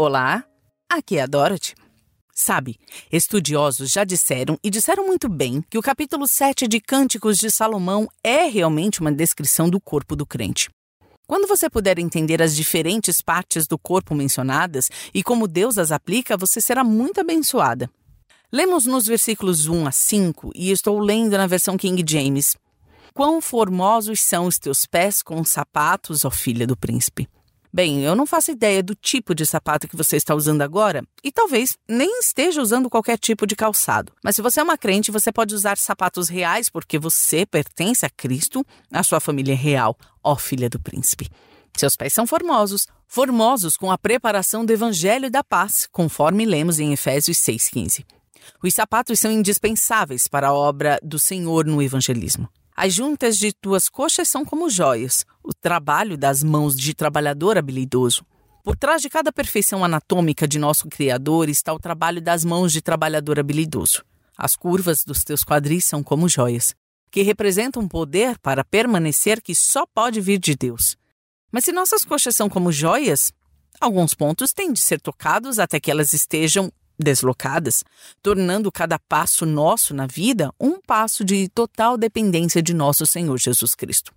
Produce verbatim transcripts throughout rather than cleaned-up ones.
Olá, aqui é a Dorothy. Sabe, estudiosos já disseram, e disseram muito bem, que o capítulo sete de Cânticos de Salomão é realmente uma descrição do corpo do crente. Quando você puder entender as diferentes partes do corpo mencionadas e como Deus as aplica, você será muito abençoada. Lemos nos versículos um a cinco, e estou lendo na versão King James. Quão formosos são os teus pés com sapatos, ó filha do príncipe. Bem, eu não faço ideia do tipo de sapato que você está usando agora e talvez nem esteja usando qualquer tipo de calçado. Mas se você é uma crente, você pode usar sapatos reais porque você pertence a Cristo, a sua família é real, ó filha do príncipe. Seus pés são formosos, formosos com a preparação do evangelho da paz, conforme lemos em Efésios seis, quinze. Os sapatos são indispensáveis para a obra do Senhor no evangelismo. As juntas de tuas coxas são como joias, o trabalho das mãos de trabalhador habilidoso. Por trás de cada perfeição anatômica de nosso Criador está o trabalho das mãos de trabalhador habilidoso. As curvas dos teus quadris são como joias, que representam um poder para permanecer que só pode vir de Deus. Mas se nossas coxas são como joias, alguns pontos têm de ser tocados até que elas estejam deslocadas, tornando cada passo nosso na vida um passo de total dependência de nosso Senhor Jesus Cristo.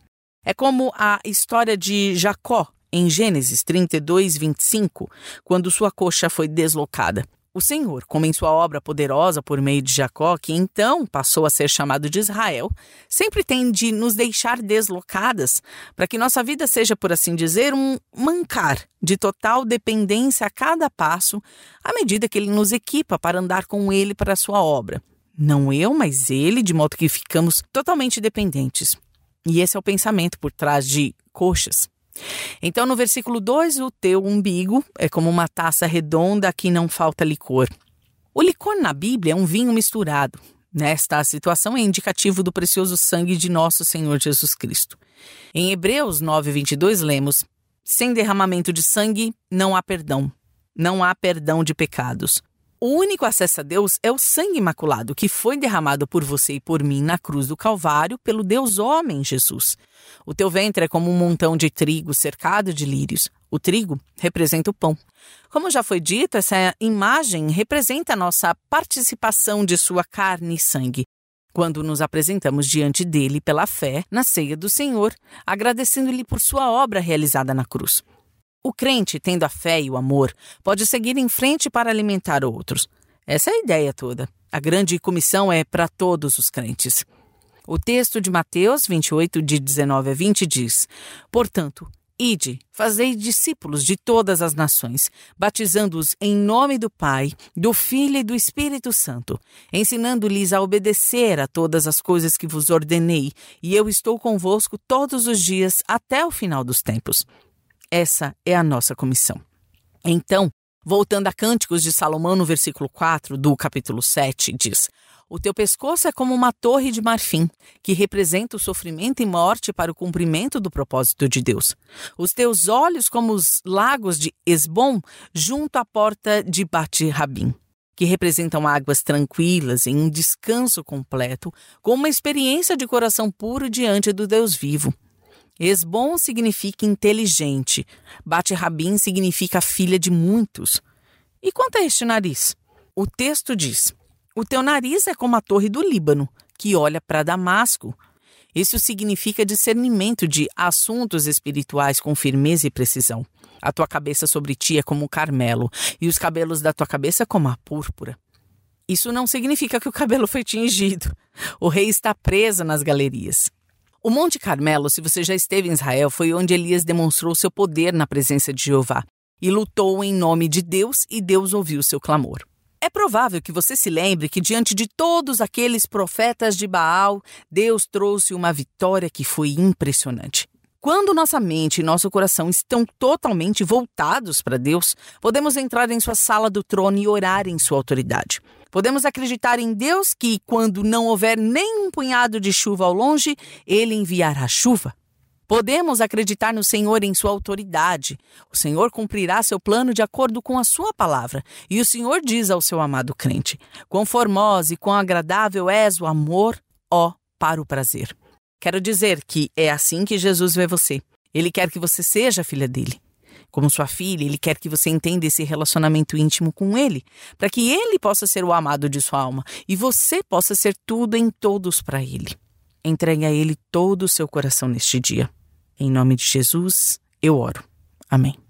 É como a história de Jacó, em Gênesis trinta e dois, vinte e cinco, quando sua coxa foi deslocada. O Senhor, como em sua obra poderosa por meio de Jacó, que então passou a ser chamado de Israel, sempre tem de nos deixar deslocadas para que nossa vida seja, por assim dizer, um mancar de total dependência a cada passo, à medida que Ele nos equipa para andar com Ele para a sua obra. Não eu, mas Ele, de modo que ficamos totalmente dependentes. E esse é o pensamento por trás de coxas. Então, no versículo dois, o teu umbigo é como uma taça redonda que não falta licor. O licor na Bíblia é um vinho misturado. Nesta situação é indicativo do precioso sangue de nosso Senhor Jesus Cristo. Em Hebreus nove, vinte e dois, lemos: sem derramamento de sangue não há perdão, não há perdão de pecados. O único acesso a Deus é o sangue imaculado que foi derramado por você e por mim na cruz do Calvário pelo Deus homem Jesus. O teu ventre é como um montão de trigo cercado de lírios. O trigo representa o pão. Como já foi dito, essa imagem representa a nossa participação de sua carne e sangue, quando nos apresentamos diante dele pela fé na ceia do Senhor, agradecendo-lhe por sua obra realizada na cruz. O crente, tendo a fé e o amor, pode seguir em frente para alimentar outros. Essa é a ideia toda. A grande comissão é para todos os crentes. O texto de Mateus vinte e oito, de dezenove a vinte, diz: portanto, ide, fazei discípulos de todas as nações, batizando-os em nome do Pai, do Filho e do Espírito Santo, ensinando-lhes a obedecer a todas as coisas que vos ordenei, e eu estou convosco todos os dias até o final dos tempos. Essa é a nossa comissão. Então, voltando a Cânticos de Salomão, no versículo quatro do capítulo sete, diz: o teu pescoço é como uma torre de marfim, que representa o sofrimento e morte para o cumprimento do propósito de Deus. Os teus olhos como os lagos de Esbom, junto à porta de Bate-Rabim, que representam águas tranquilas em um descanso completo, com uma experiência de coração puro diante do Deus vivo. Esbom significa inteligente. Bate-Rabim significa filha de muitos. E quanto a este nariz? O texto diz: o teu nariz é como a torre do Líbano, que olha para Damasco. Isso significa discernimento de assuntos espirituais com firmeza e precisão. A tua cabeça sobre ti é como o Carmelo, e os cabelos da tua cabeça como a púrpura. Isso não significa que o cabelo foi tingido. O rei está preso nas galerias. O Monte Carmelo, se você já esteve em Israel, foi onde Elias demonstrou seu poder na presença de Jeová e lutou em nome de Deus, e Deus ouviu seu clamor. É provável que você se lembre que diante de todos aqueles profetas de Baal, Deus trouxe uma vitória que foi impressionante. Quando nossa mente e nosso coração estão totalmente voltados para Deus, podemos entrar em sua sala do trono e orar em sua autoridade. Podemos acreditar em Deus que, quando não houver nem um punhado de chuva ao longe, Ele enviará chuva. Podemos acreditar no Senhor em sua autoridade. O Senhor cumprirá seu plano de acordo com a sua palavra. E o Senhor diz ao seu amado crente: quão formosa e quão agradável és o amor, ó, para o prazer. Quero dizer que é assim que Jesus vê você. Ele quer que você seja filha dele. Como sua filha, Ele quer que você entenda esse relacionamento íntimo com Ele, para que Ele possa ser o amado de sua alma e você possa ser tudo em todos para Ele. Entregue a Ele todo o seu coração neste dia. Em nome de Jesus, eu oro. Amém.